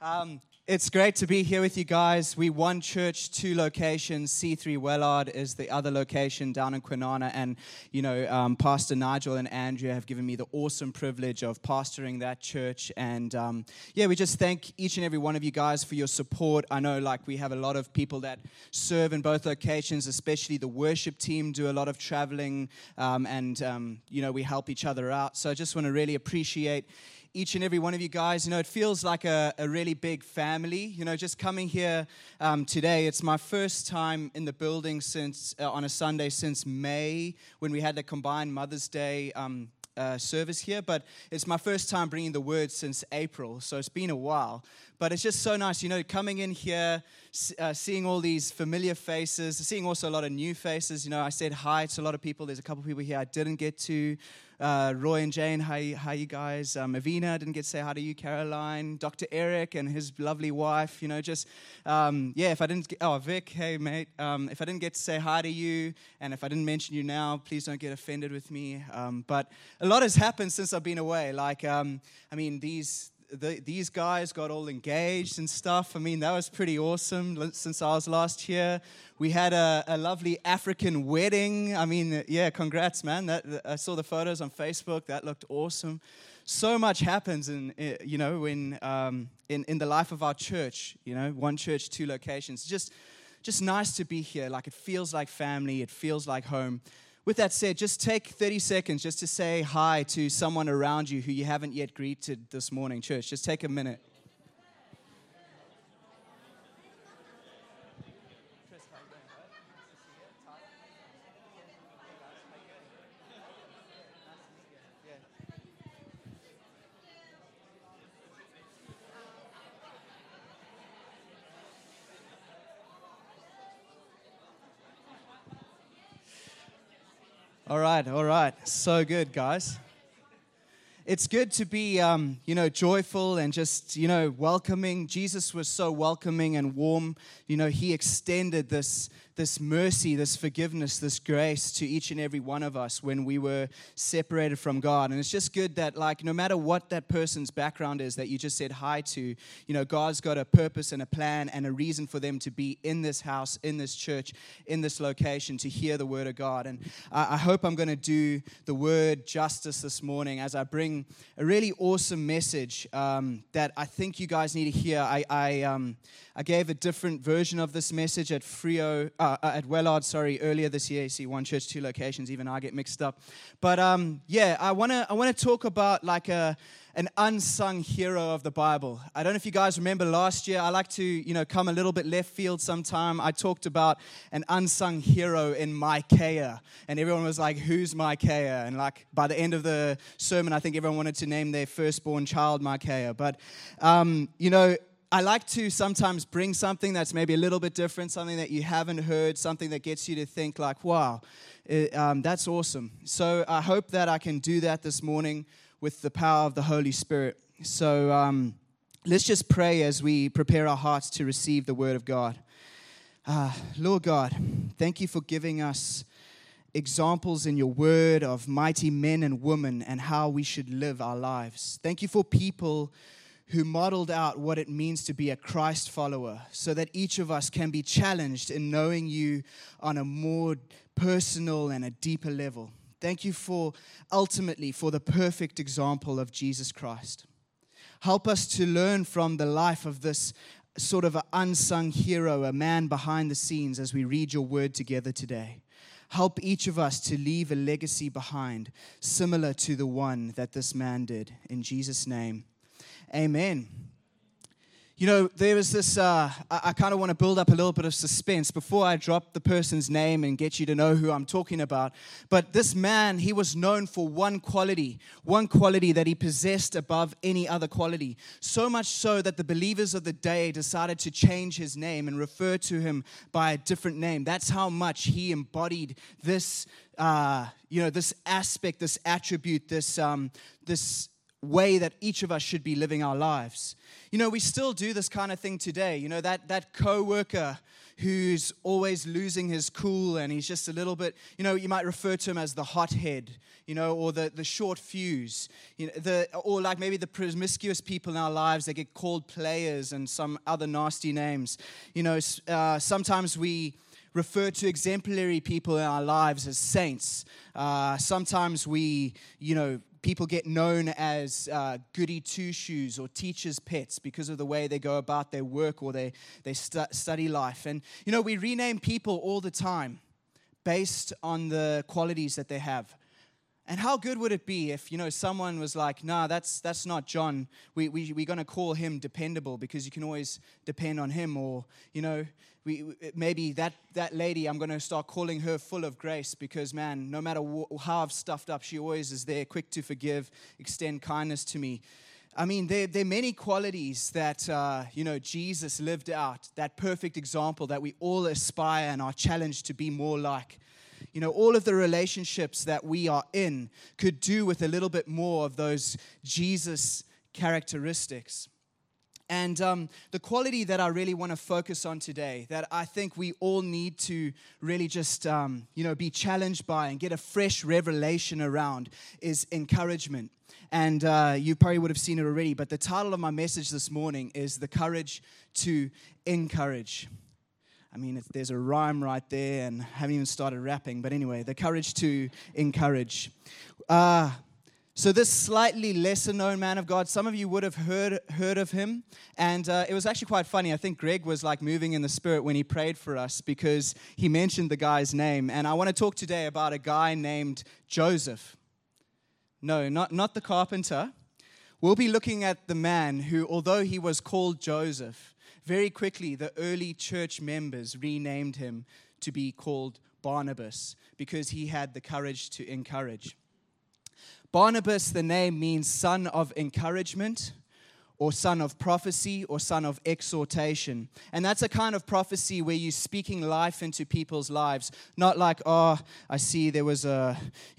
It's great to be here with you guys. We one church, two locations. C3 Wellard is the other location down in Kwinana. And, Pastor Nigel and Andrea have given me the awesome privilege of pastoring that church. And, we just thank each and every one of you guys for your support. I know, we have a lot of people that serve in both locations, especially the worship team do a lot of traveling. We help each other out. So I just want to really appreciate each and every one of you guys. It feels like a really big family. Just coming here today, it's my first time in the building since on a Sunday since May when we had the combined Mother's Day service here, but it's my first time bringing the word since April, so it's been a while. But it's just so nice, coming in here, seeing all these familiar faces, seeing also a lot of new faces. I said hi to a lot of people. There's a couple of people here I didn't get to. Roy and Jane, how you guys? Avina, didn't get to say hi to you. Caroline, Dr. Eric and his lovely wife. If I didn't get, Vic, hey mate. If I didn't get to say hi to you, and if I didn't mention you now, please don't get offended with me. But a lot has happened since I've been away. These guys got all engaged and stuff. That was pretty awesome since I was last here. We had a lovely African wedding. Congrats, man. I saw the photos on Facebook. That looked awesome. So much happens in the life of our church. One church, two locations. Just nice to be here. It feels like family. It feels like home. With that said, just take 30 seconds just to say hi to someone around you who you haven't yet greeted this morning, church. Just take a minute. All right. So good, guys. It's good to be, joyful and just, welcoming. Jesus was so welcoming and warm. He extended this mercy, this forgiveness, this grace to each and every one of us when we were separated from God. And it's just good that, no matter what that person's background is that you just said hi to, God's got a purpose and a plan and a reason for them to be in this house, in this church, in this location to hear the word of God. And I hope I'm going to do the word justice this morning as I bring a really awesome message that I think you guys need to hear. I gave a different version of this message at Wellard, earlier this year. You see, one church, two locations. Even I get mixed up. But I want to talk about an unsung hero of the Bible. I don't know if you guys remember last year. I like to come a little bit left field sometime. I talked about an unsung hero in Micaiah, and everyone was like, "Who's Micaiah?" And by the end of the sermon, I think everyone wanted to name their firstborn child Micaiah. But I like to sometimes bring something that's maybe a little bit different, something that you haven't heard, something that gets you to think wow, that's awesome. So I hope that I can do that this morning with the power of the Holy Spirit. So let's just pray as we prepare our hearts to receive the word of God. Lord God, thank you for giving us examples in your word of mighty men and women and how we should live our lives. Thank you for people who modeled out what it means to be a Christ follower so that each of us can be challenged in knowing you on a more personal and a deeper level. Thank you ultimately for the perfect example of Jesus Christ. Help us to learn from the life of this sort of an unsung hero, a man behind the scenes as we read your word together today. Help each of us to leave a legacy behind similar to the one that this man did. In Jesus' name. Amen. There was this, I kind of want to build up a little bit of suspense before I drop the person's name and get you to know who I'm talking about. But this man, he was known for one quality that he possessed above any other quality. So much so that the believers of the day decided to change his name and refer to him by a different name. That's how much he embodied this, this aspect, this attribute, this way that each of us should be living our lives. You know, we still do this kind of thing today. You know, that co-worker who's always losing his cool and he's just a little bit, you know, you might refer to him as the hothead, you know, or the short fuse, you know, or like maybe the promiscuous people in our lives that get called players and some other nasty names. You know, sometimes we refer to exemplary people in our lives as saints. Sometimes people get known as goody two-shoes or teachers' pets because of the way they go about their work or their study life. And, you know, we rename people all the time based on the qualities that they have. And how good would it be if, you know, someone was like, nah, that's not John. We're going to call him dependable because you can always depend on him. Or, you know, maybe that lady, I'm going to start calling her full of grace because, man, no matter how I've stuffed up, she always is there, quick to forgive, extend kindness to me. I mean, there are many qualities that, Jesus lived out, that perfect example that we all aspire and are challenged to be more like. You know, all of the relationships that we are in could do with a little bit more of those Jesus characteristics. And the quality that I really want to focus on today, that I think we all need to really just, be challenged by and get a fresh revelation around, is encouragement. And you probably would have seen it already, but the title of my message this morning is The Courage to Encourage. I mean, there's a rhyme right there, and I haven't even started rapping. But anyway, the courage to encourage. So this slightly lesser-known man of God, some of you would have heard of him. And it was actually quite funny. I think Greg was like moving in the spirit when he prayed for us because he mentioned the guy's name. And I want to talk today about a guy named Joseph. No, not the carpenter. We'll be looking at the man who, although he was called Joseph, very quickly, the early church members renamed him to be called Barnabas because he had the courage to encourage. Barnabas, the name means son of encouragement, or son of prophecy, or son of exhortation. And that's a kind of prophecy where you're speaking life into people's lives. Not like, oh, I see there's a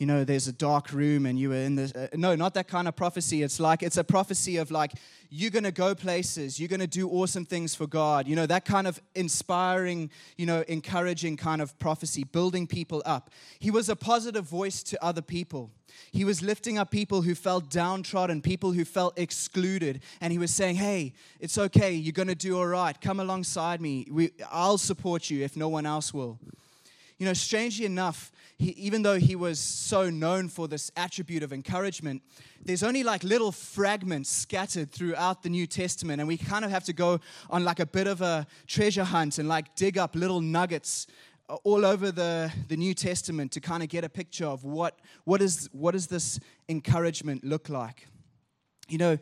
dark room and you were in this. No, not that kind of prophecy. It's a prophecy of like, you're going to go places. You're going to do awesome things for God. You know, that kind of inspiring, encouraging kind of prophecy, building people up. He was a positive voice to other people. He was lifting up people who felt downtrodden, people who felt excluded. And he was saying, hey, it's okay. You're going to do all right. Come alongside me. I'll support you if no one else will. You know, strangely enough, even though he was so known for this attribute of encouragement, there's only like little fragments scattered throughout the New Testament. And we kind of have to go on like a bit of a treasure hunt and like dig up little nuggets all over the New Testament to kind of get a picture of what does this encouragement look like. You know,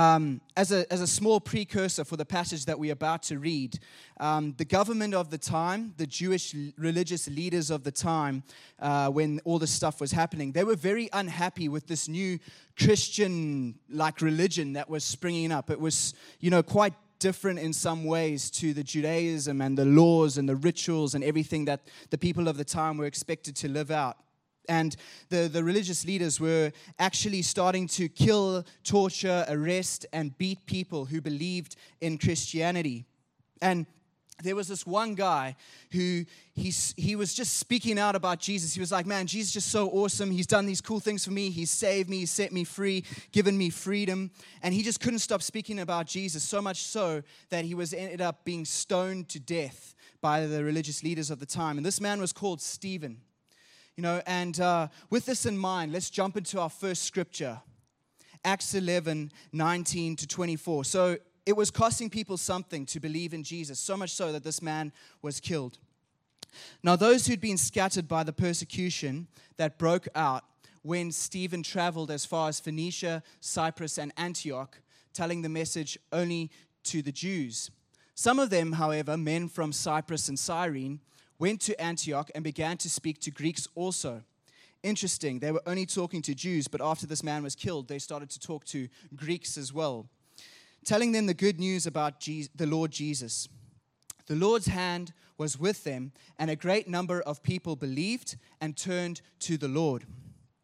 as a small precursor for the passage that we're about to read, the government of the time, the Jewish religious leaders of the time, when all this stuff was happening, they were very unhappy with this new Christian-like religion that was springing up. It was, quite different in some ways to the Judaism and the laws and the rituals and everything that the people of the time were expected to live out. And the religious leaders were actually starting to kill, torture, arrest, and beat people who believed in Christianity. And there was this one guy who he was just speaking out about Jesus. He was like, man, Jesus is just so awesome. He's done these cool things for me. He's saved me. He's set me free, given me freedom. And he just couldn't stop speaking about Jesus, so much so that he ended up being stoned to death by the religious leaders of the time. And this man was called Stephen. And with this in mind, let's jump into our first scripture, Acts 11, 19 to 24. So it was costing people something to believe in Jesus, so much so that this man was killed. Now, those who'd been scattered by the persecution that broke out when Stephen traveled as far as Phoenicia, Cyprus, and Antioch, telling the message only to the Jews. Some of them, however, men from Cyprus and Cyrene, went to Antioch and began to speak to Greeks also. Interesting, they were only talking to Jews, but after this man was killed, they started to talk to Greeks as well, telling them the good news about the Lord Jesus. The Lord's hand was with them, and a great number of people believed and turned to the Lord.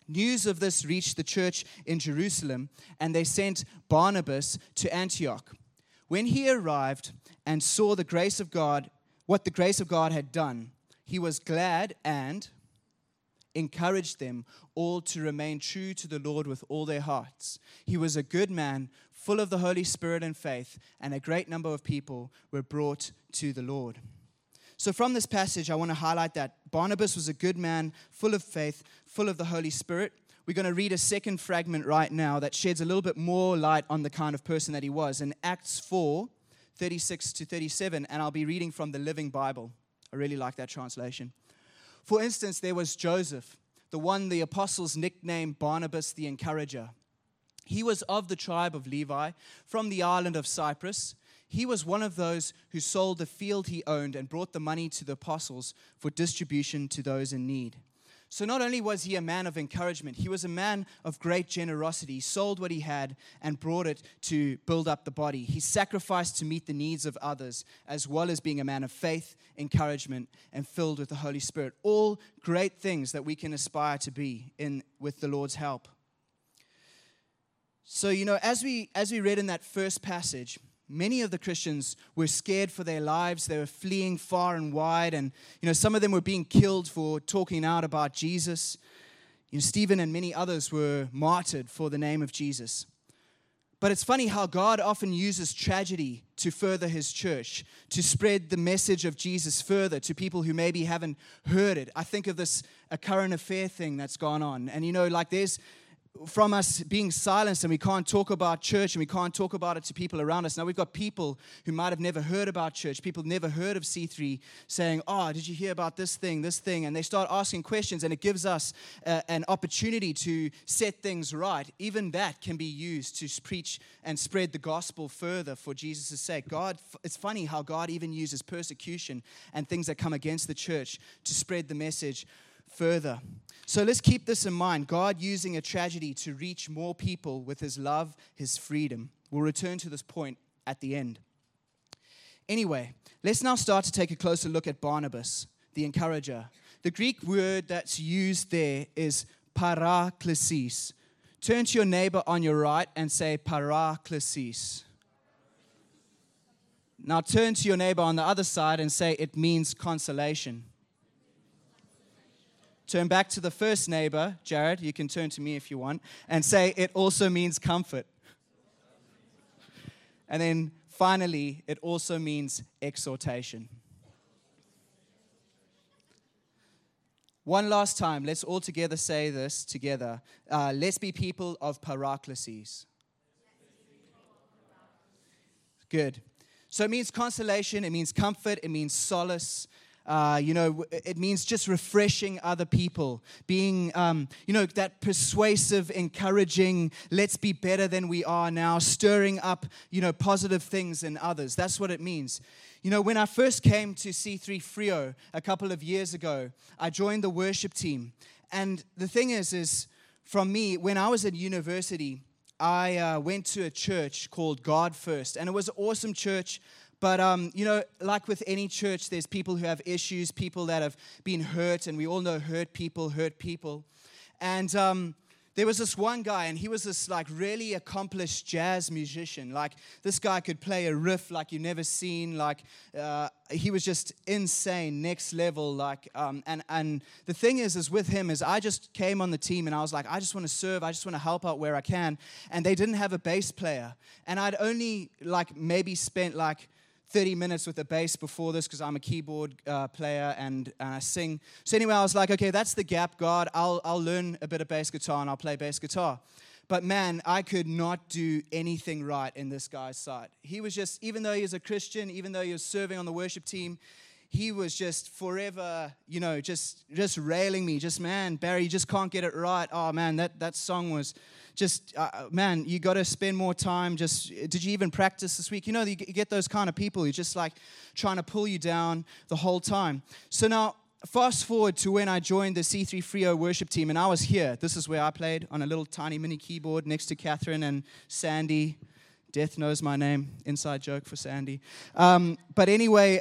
News of this reached the church in Jerusalem, and they sent Barnabas to Antioch. When he arrived and saw the grace of God, what the grace of God had done, he was glad and encouraged them all to remain true to the Lord with all their hearts. He was a good man, full of the Holy Spirit and faith, and a great number of people were brought to the Lord. So from this passage, I want to highlight that Barnabas was a good man, full of faith, full of the Holy Spirit. We're going to read a second fragment right now that sheds a little bit more light on the kind of person that he was in Acts 4, 36 to 37, and I'll be reading from the Living Bible. I really like that translation. For instance, there was Joseph, the one the apostles nicknamed Barnabas the Encourager. He was of the tribe of Levi, from the island of Cyprus. He was one of those who sold the field he owned and brought the money to the apostles for distribution to those in need. So not only was he a man of encouragement, he was a man of great generosity. He sold what he had and brought it to build up the body. He sacrificed to meet the needs of others, as well as being a man of faith, encouragement, and filled with the Holy Spirit. All great things that we can aspire to be in with the Lord's help. So, as we read in that first passage, many of the Christians were scared for their lives. They were fleeing far and wide. And, some of them were being killed for talking out about Jesus. Stephen and many others were martyred for the name of Jesus. But it's funny how God often uses tragedy to further his church, to spread the message of Jesus further to people who maybe haven't heard it. I think of a current affair thing that's gone on. And, there's from us being silenced and we can't talk about church and we can't talk about it to people around us. Now we've got people who might have never heard about church, people never heard of C3 saying, did you hear about this thing? And they start asking questions, and it gives us an opportunity to set things right. Even that can be used to preach and spread the gospel further for Jesus' sake. It's funny how God even uses persecution and things that come against the church to spread the message further. So let's keep this in mind. God using a tragedy to reach more people with his love, his freedom. We'll return to this point at the end. Anyway, let's now start to take a closer look at Barnabas, the encourager. The Greek word that's used there is paraklesis. Turn to your neighbor on your right and say paraklesis. Now turn to your neighbor on the other side and say it means consolation. Turn back to the first neighbor, Jared, you can turn to me if you want, and say it also means comfort. And then finally, it also means exhortation. One last time, let's all together say this together. Let's be people of paraklesis. Good. So it means consolation, it means comfort, it means solace. It means just refreshing other people, being, that persuasive, encouraging, let's be better than we are now, stirring up, positive things in others. That's what it means. When I first came to C3 Frio a couple of years ago, I joined the worship team. And the thing is from me, when I was at university, I went to a church called God First. And it was an awesome church. But, like with any church, there's people who have issues, people that have been hurt, and we all know hurt people. And there was this one guy, and he was this, really accomplished jazz musician. This guy could play a riff like you've never seen. He was just insane, next level. And the thing is with him is I just came on the team, and I was like, I just want to serve. I just want to help out where I can. And they didn't have a bass player. And I'd only, maybe spent, 30 minutes with a bass before this because I'm a keyboard player and I sing. So anyway, I was like, okay, that's the gap, God. I'll learn a bit of bass guitar and I'll play bass guitar. But man, I could not do anything right in this guy's sight. He was just, even though he was a Christian, even though he was serving on the worship team, he was just forever, just railing me. Just, man, Barry, you just can't get it right. Oh, man, that song was just, man, you got to spend more time. Did you even practice this week? You get those kind of people who just trying to pull you down the whole time. So now, fast forward to when I joined the C3 Frio worship team, and I was here. This is where I played on a little tiny mini keyboard next to Catherine and Sandy. Death knows my name. Inside joke for Sandy. But anyway,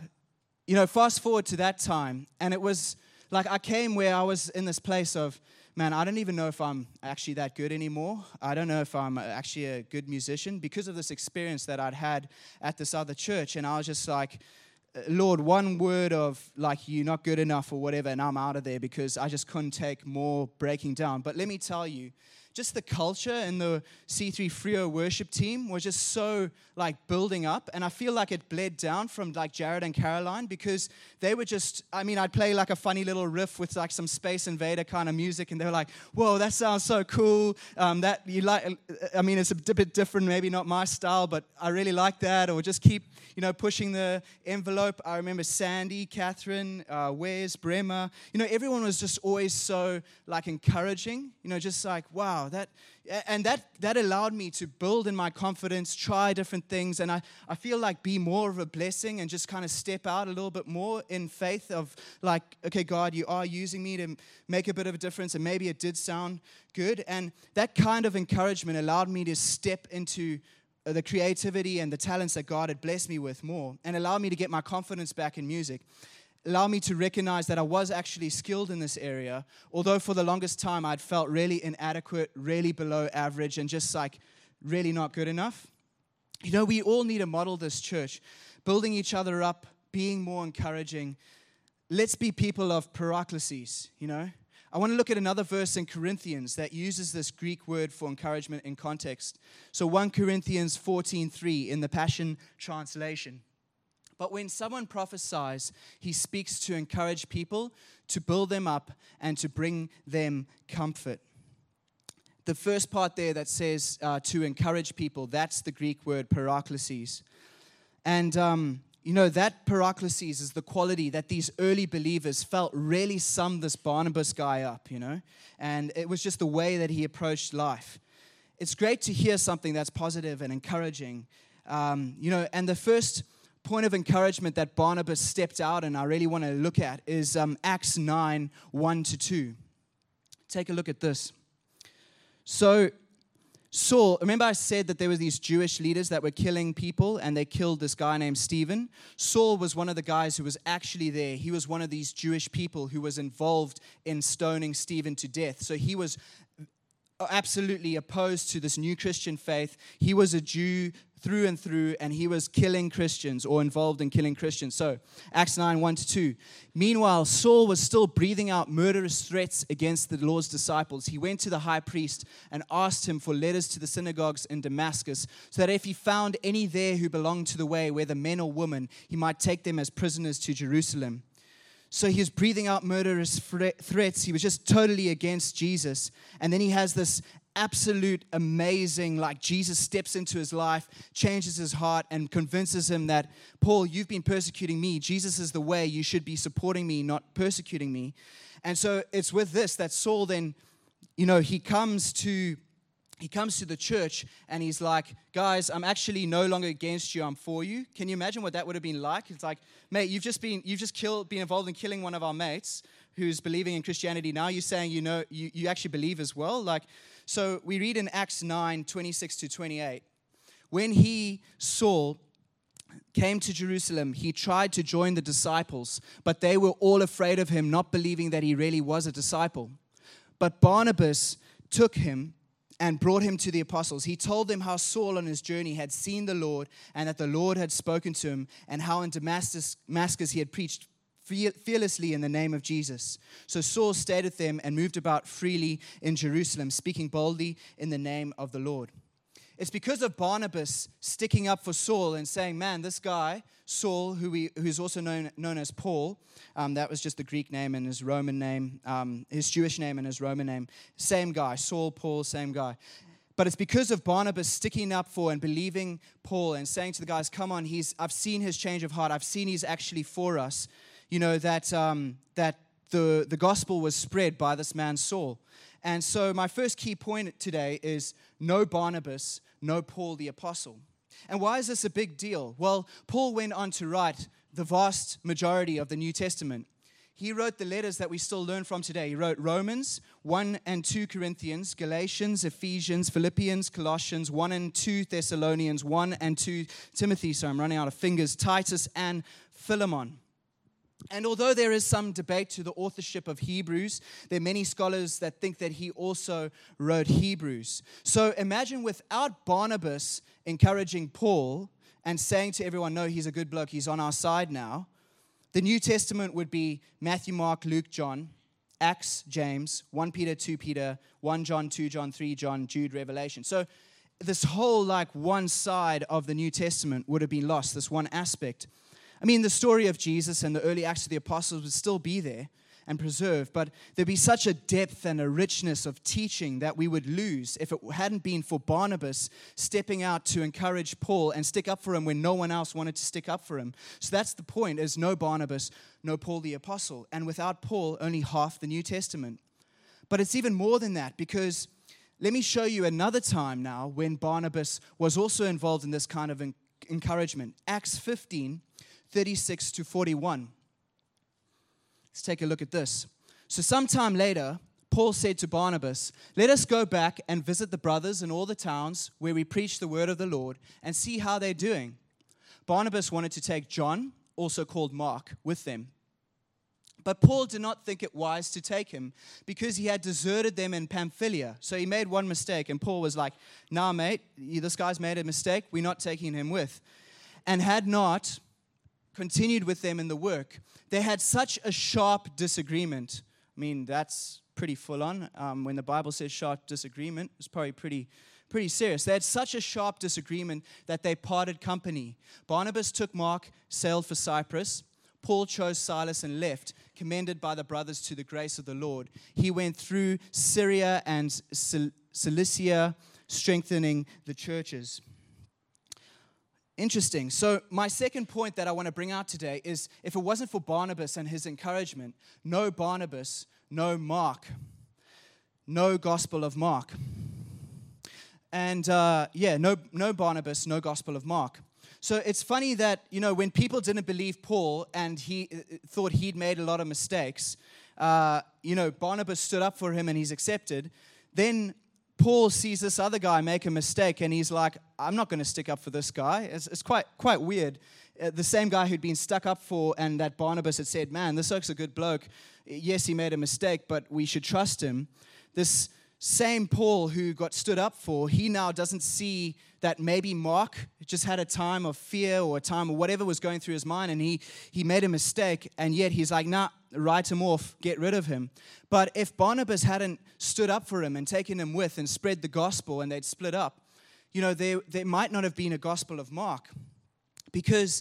fast forward to that time, and it was I came where I was in this place of, man, I don't even know if I'm actually that good anymore. I don't know if I'm actually a good musician because of this experience that I'd had at this other church. And I was just like, Lord, one word of like, you're not good enough or whatever, and I'm out of there because I just couldn't take more breaking down. But let me tell you, just the culture and the C3 Frio worship team was just so like building up, and I feel like it bled down from like Jared and Caroline because they were just, I mean, I'd play like a funny little riff with like some Space Invader kind of music, and they were like, whoa, that sounds so cool. That you like, I mean, it's a bit different, maybe not my style, but I really like that. Or just keep, pushing the envelope. I remember Sandy, Catherine, Wes, Bremer, everyone was just always so like encouraging, just like, wow, that allowed me to build in my confidence, try different things, and I feel like be more of a blessing and just kind of step out a little bit more in faith of like, okay, God, you are using me to make a bit of a difference, and maybe it did sound good. And that kind of encouragement allowed me to step into the creativity and the talents that God had blessed me with more, and allowed me to get my confidence back in music. Allow me to recognize that I was actually skilled in this area, although for the longest time I'd felt really inadequate, really below average, and just like really not good enough. We all need to model this church, building each other up, being more encouraging. Let's be people of paraklesis, I want to look at another verse in Corinthians that uses this Greek word for encouragement in context. So 1 Corinthians 14:3 in the Passion Translation. But when someone prophesies, he speaks to encourage people, to build them up, and to bring them comfort. The first part there that says to encourage people, that's the Greek word paraklesis. And, that paraklesis is the quality that these early believers felt really summed this Barnabas guy up, And it was just the way that he approached life. It's great to hear something that's positive and encouraging, and the first point of encouragement that Barnabas stepped out and I really want to look at is Acts 9, 1-2. Take a look at this. So Saul, remember I said that there were these Jewish leaders that were killing people, and they killed this guy named Stephen? Saul was one of the guys who was actually there. He was one of these Jewish people who was involved in stoning Stephen to death. So he was absolutely opposed to this new Christian faith. He was a Jew through and through, and he was killing Christians or involved in killing Christians. So, Acts 9, 1-2. Meanwhile, Saul was still breathing out murderous threats against the Lord's disciples. He went to the high priest and asked him for letters to the synagogues in Damascus, so that if he found any there who belonged to the way, whether men or women, he might take them as prisoners to Jerusalem. So he was breathing out murderous threats. He was just totally against Jesus. And then he has this absolute amazing, like Jesus steps into his life, changes his heart, and convinces him that, Paul, you've been persecuting me. Jesus is the way. You should be supporting me, not persecuting me. And so it's with this that Saul then, he comes to the church and he's like, guys, I'm actually no longer against you, I'm for you. Can you imagine what that would have been like? It's like, mate, you've just been involved in killing one of our mates who's believing in Christianity. Now you're saying you actually believe as well. So we read in Acts 9, 26-28, when Saul came to Jerusalem, he tried to join the disciples, but they were all afraid of him, not believing that he really was a disciple. But Barnabas took him and brought him to the apostles. He told them how Saul on his journey had seen the Lord, and that the Lord had spoken to him, and how in Damascus he had preached fearlessly in the name of Jesus. So Saul stayed with them and moved about freely in Jerusalem, speaking boldly in the name of the Lord. It's because of Barnabas sticking up for Saul and saying, man, this guy, Saul, who's also known as Paul, that was just the Greek name and his Roman name, his Jewish name and his Roman name, same guy, Saul, Paul, same guy. But it's because of Barnabas sticking up for and believing Paul and saying to the guys, come on, I've seen his change of heart, I've seen he's actually for us, that the gospel was spread by this man Saul. And so my first key point today is no Barnabas, no Paul the apostle. And why is this a big deal? Well, Paul went on to write the vast majority of the New Testament. He wrote the letters that we still learn from today. He wrote Romans, 1 and 2 Corinthians, Galatians, Ephesians, Philippians, Colossians, 1 and 2 Thessalonians, 1 and 2 Timothy, so I'm running out of fingers, Titus and Philemon. And although there is some debate to the authorship of Hebrews, there are many scholars that think that he also wrote Hebrews. So imagine without Barnabas encouraging Paul and saying to everyone, no, he's a good bloke, he's on our side now, the New Testament would be Matthew, Mark, Luke, John, Acts, James, 1 Peter, 2 Peter, 1 John, 2 John, 3 John, Jude, Revelation. So this whole one side of the New Testament would have been lost, this one aspect. I mean, the story of Jesus and the early Acts of the Apostles would still be there and preserved, but there'd be such a depth and a richness of teaching that we would lose if it hadn't been for Barnabas stepping out to encourage Paul and stick up for him when no one else wanted to stick up for him. So that's the point, is no Barnabas, no Paul the Apostle. And without Paul, only half the New Testament. But it's even more than that, because let me show you another time now when Barnabas was also involved in this kind of encouragement. Acts 15, 36 to 41. Let's take a look at this. So sometime later, Paul said to Barnabas, let us go back and visit the brothers in all the towns where we preach the word of the Lord and see how they're doing. Barnabas wanted to take John, also called Mark, with them. But Paul did not think it wise to take him because he had deserted them in Pamphylia. So he made one mistake, and Paul was like, nah, mate, this guy's made a mistake. We're not taking him with. And had not continued with them in the work. They had such a sharp disagreement. I mean, that's pretty full on. When the Bible says sharp disagreement, it's probably pretty serious. They had such a sharp disagreement that they parted company. Barnabas took Mark, sailed for Cyprus. Paul chose Silas and left, commended by the brothers to the grace of the Lord. He went through Syria and Cilicia, strengthening the churches. Interesting. So my second point that I want to bring out today is, if it wasn't for Barnabas and his encouragement, no Barnabas, no Mark, no Gospel of Mark. And no Barnabas, no Gospel of Mark. So it's funny that, when people didn't believe Paul and he thought he'd made a lot of mistakes, Barnabas stood up for him and he's accepted. Then Paul sees this other guy make a mistake, and he's like, I'm not going to stick up for this guy. It's quite weird. The same guy who'd been stuck up for, and that Barnabas had said, man, this oak's a good bloke. Yes, he made a mistake, but we should trust him. This same Paul who got stood up for, he now doesn't see that maybe Mark just had a time of fear or a time of whatever was going through his mind, and he made a mistake, and yet he's like, nah, write him off, get rid of him. But if Barnabas hadn't stood up for him and taken him with and spread the gospel, and they'd split up, there might not have been a Gospel of Mark, because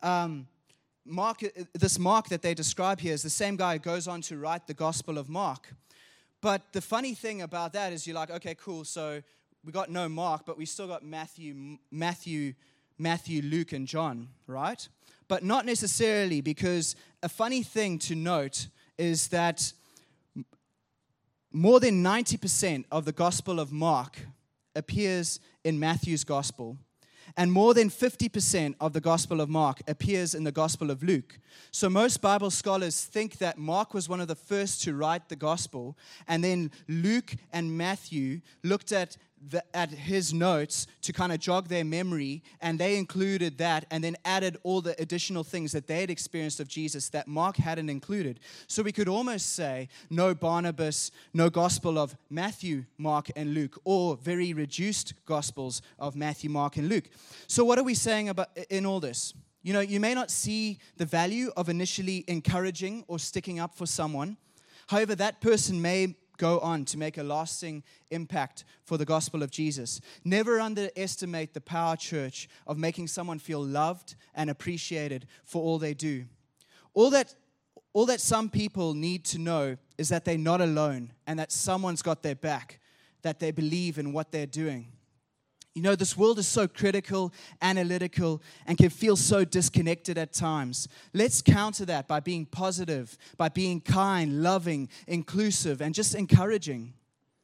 this Mark that they describe here is the same guy who goes on to write the Gospel of Mark. But the funny thing about that is, you're like, okay, cool, so we got no Mark, but we still got Matthew, Luke, and John, right? But not necessarily, because a funny thing to note is that more than 90% of the Gospel of Mark appears in Matthew's Gospel, and more than 50% of the Gospel of Mark appears in the Gospel of Luke. So most Bible scholars think that Mark was one of the first to write the Gospel, and then Luke and Matthew looked at his notes to kind of jog their memory, and they included that and then added all the additional things that they had experienced of Jesus that Mark hadn't included. So we could almost say no Barnabas, no Gospel of Matthew, Mark, and Luke, or very reduced Gospels of Matthew, Mark, and Luke. So what are we saying about in all this? You may not see the value of initially encouraging or sticking up for someone. However, that person may go on to make a lasting impact for the gospel of Jesus. Never underestimate the power, church, of making someone feel loved and appreciated for all they do. All that some people need to know is that they're not alone and that someone's got their back, that they believe in what they're doing. This world is so critical, analytical, and can feel so disconnected at times. Let's counter that by being positive, by being kind, loving, inclusive, and just encouraging.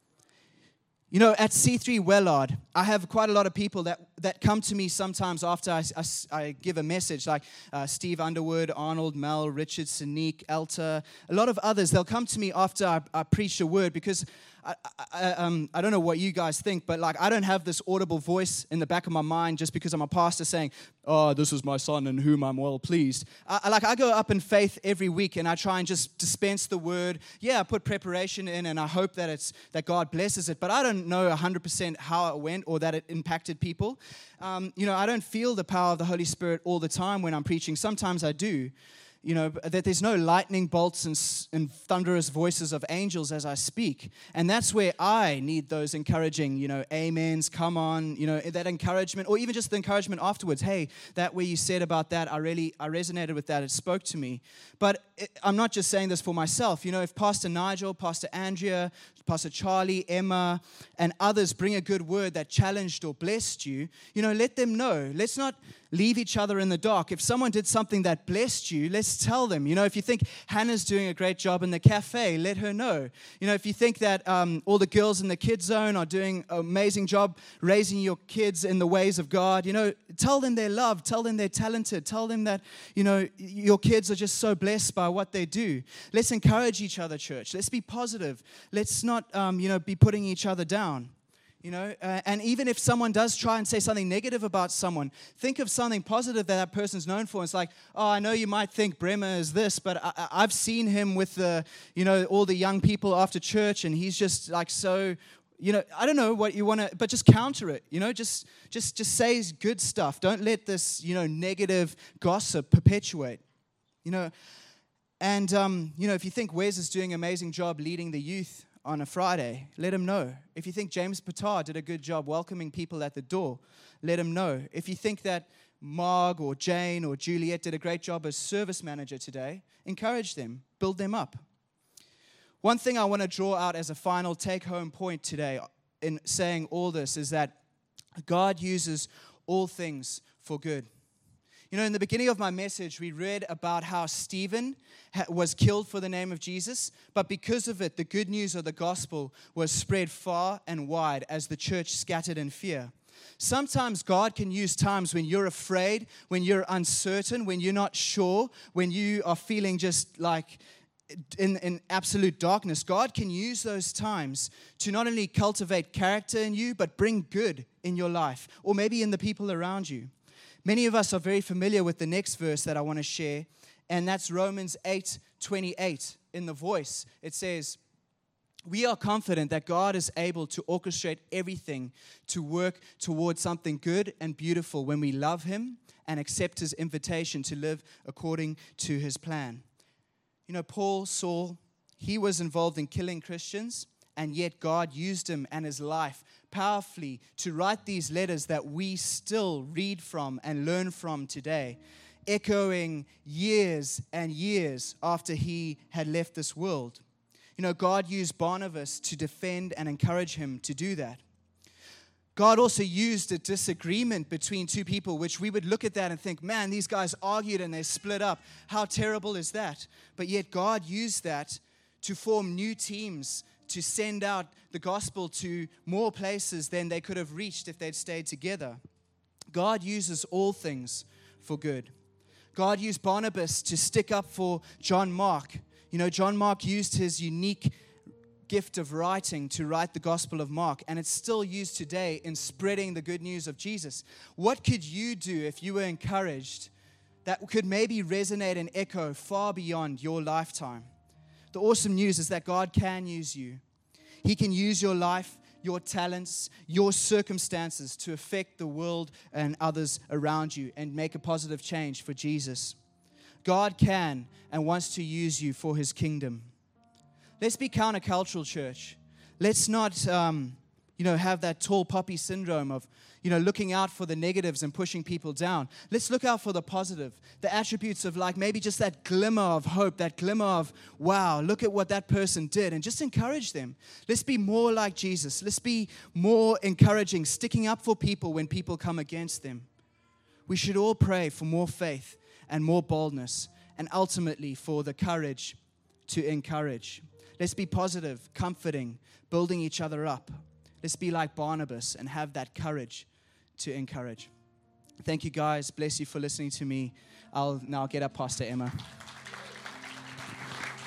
At C3 Wellard, I have quite a lot of people that come to me sometimes after I give a message, like Steve Underwood, Arnold, Mel, Richard, Sanique, Elta, a lot of others. They'll come to me after I preach a word, because I don't know what you guys think, but like I don't have this audible voice in the back of my mind just because I'm a pastor saying, "Oh, this is my son in whom I'm well pleased." I go up in faith every week and I try and just dispense the word. Yeah, I put preparation in and I hope that God blesses it, but I don't know 100% how it went or that it impacted people. I don't feel the power of the Holy Spirit all the time when I'm preaching. Sometimes I do. That there's no lightning bolts and thunderous voices of angels as I speak. And that's where I need those encouraging, amens, come on, that encouragement, or even just the encouragement afterwards. Hey, that where you said about that, I resonated with that. It spoke to me. But I'm not just saying this for myself. If Pastor Nigel, Pastor Andrea, Pastor Charlie, Emma, and others bring a good word that challenged or blessed you, let them know. Let's not leave each other in the dark. If someone did something that blessed you, let's tell them. If you think Hannah's doing a great job in the cafe, let her know. If you think that all the girls in the kids zone are doing an amazing job raising your kids in the ways of God, tell them they're loved, tell them they're talented, tell them that, your kids are just so blessed by what they do. Let's encourage each other, church. Let's be positive. Let's not, be putting each other down. And even if someone does try and say something negative about someone, think of something positive that person's known for. It's like, oh, I know you might think Bremer is this, but I've seen him with all the young people after church, and he's just like so. I don't know what you want to, but just counter it. Just say good stuff. Don't let this negative gossip perpetuate. And if you think Wes is doing an amazing job leading the youth on a Friday, let him know. If you think James Patar did a good job welcoming people at the door, let him know. If you think that Marg or Jane or Juliet did a great job as service manager today, encourage them, build them up. One thing I want to draw out as a final take-home point today in saying all this is that God uses all things for good. In the beginning of my message, we read about how Stephen was killed for the name of Jesus, but because of it, the good news of the gospel was spread far and wide as the church scattered in fear. Sometimes God can use times when you're afraid, when you're uncertain, when you're not sure, when you are feeling just like in absolute darkness. God can use those times to not only cultivate character in you, but bring good in your life, or maybe in the people around you. Many of us are very familiar with the next verse that I want to share, and that's Romans 8:28 in the Voice. It says, "We are confident that God is able to orchestrate everything to work towards something good and beautiful when we love Him and accept His invitation to live according to His plan." Paul, Saul, he was involved in killing Christians, and yet God used him and his life powerfully to write these letters that we still read from and learn from today, echoing years and years after he had left this world. God used Barnabas to defend and encourage him to do that. God also used a disagreement between two people, which we would look at that and think, man, these guys argued and they split up. How terrible is that? But yet God used that to form new teams, to send out the gospel to more places than they could have reached if they'd stayed together. God uses all things for good. God used Barnabas to stick up for John Mark. John Mark used his unique gift of writing to write the Gospel of Mark, and it's still used today in spreading the good news of Jesus. What could you do if you were encouraged that could maybe resonate and echo far beyond your lifetime? The awesome news is that God can use you. He can use your life, your talents, your circumstances to affect the world and others around you and make a positive change for Jesus. God can and wants to use you for His kingdom. Let's be countercultural, church. Let's not, have that tall poppy syndrome of, looking out for the negatives and pushing people down. Let's look out for the positive, the attributes of like maybe just that glimmer of hope, that glimmer of, wow, look at what that person did, and just encourage them. Let's be more like Jesus. Let's be more encouraging, sticking up for people when people come against them. We should all pray for more faith and more boldness, and ultimately for the courage to encourage. Let's be positive, comforting, building each other up. Let's be like Barnabas and have that courage to encourage. Thank you, guys. Bless you for listening to me. I'll now get up, Pastor Emma.